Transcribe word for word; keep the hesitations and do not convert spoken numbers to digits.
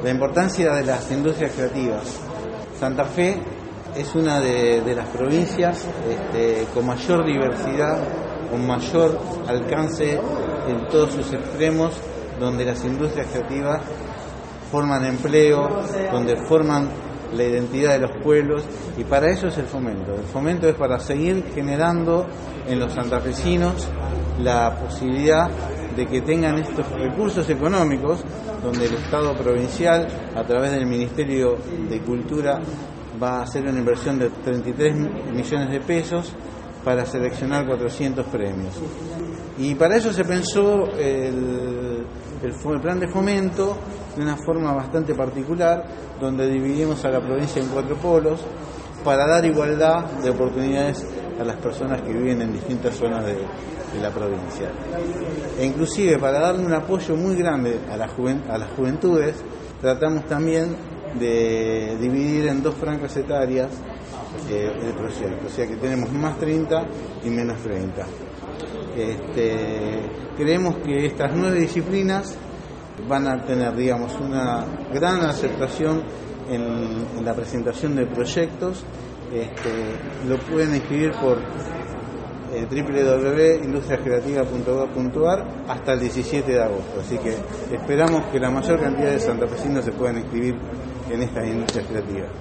la importancia de las industrias creativas. Santa Fe es una de, de las provincias este, con mayor diversidad, con mayor alcance en todos sus extremos, donde las industrias creativas forman empleo, donde forman la identidad de los pueblos, y para eso es el fomento. El fomento es para seguir generando en los santafesinos la posibilidad de que tengan estos recursos económicos, donde el Estado provincial, a través del Ministerio de Cultura, va a hacer una inversión de treinta y tres millones de pesos para seleccionar cuatrocientos premios. Y para eso se pensó el, el, el plan de fomento de una forma bastante particular, donde dividimos a la provincia en cuatro polos para dar igualdad de oportunidades a las personas que viven en distintas zonas de, de la provincia. E inclusive para darle un apoyo muy grande a, la juven, a las juventudes, tratamos también de dividir en dos franjas etarias eh, el proyecto, o sea que tenemos más treinta y menos treinta. Este, creemos que estas nueve disciplinas van a tener, digamos, una gran aceptación en, en la presentación de proyectos. Este, lo pueden inscribir por eh, doble u doble u doble u punto industrias creativas punto gov punto ar hasta el diecisiete de agosto, así que esperamos que la mayor cantidad de santafesinos se puedan inscribir en estas industrias creativas.